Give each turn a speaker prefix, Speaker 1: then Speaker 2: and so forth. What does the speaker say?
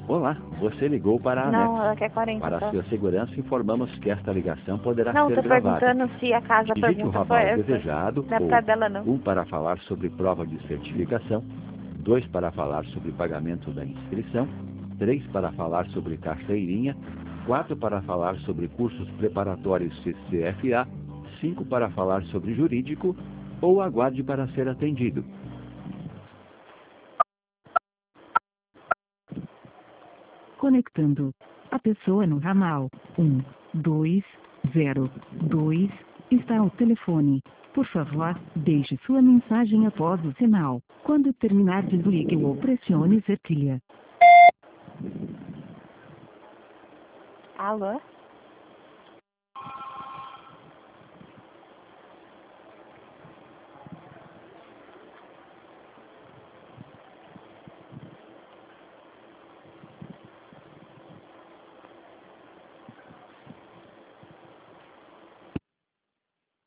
Speaker 1: Olá, você ligou para a
Speaker 2: Não,
Speaker 1: ANEX.
Speaker 2: ela quer 40.
Speaker 1: Para
Speaker 2: Tá?
Speaker 1: sua segurança, informamos que esta ligação poderá
Speaker 2: Não,
Speaker 1: ser
Speaker 2: tô
Speaker 1: gravada.
Speaker 2: perguntando se a casa
Speaker 1: Digite o
Speaker 2: pergunta foi
Speaker 1: ramal
Speaker 2: essa.
Speaker 1: desejado,
Speaker 2: Não é
Speaker 1: ou
Speaker 2: pra dela, não.
Speaker 1: 1 para falar sobre prova de certificação, 2 para falar sobre pagamento da inscrição, 3 para falar sobre carteirinha, 4 para falar sobre cursos preparatórios CCFA, 5 para falar sobre jurídico, ou aguarde para ser atendido.
Speaker 3: Conectando. A pessoa no ramal 1202 está ao telefone. Por favor, deixe sua mensagem após o sinal. Quando terminar, desligue ou pressione cerquilha.
Speaker 2: Alô?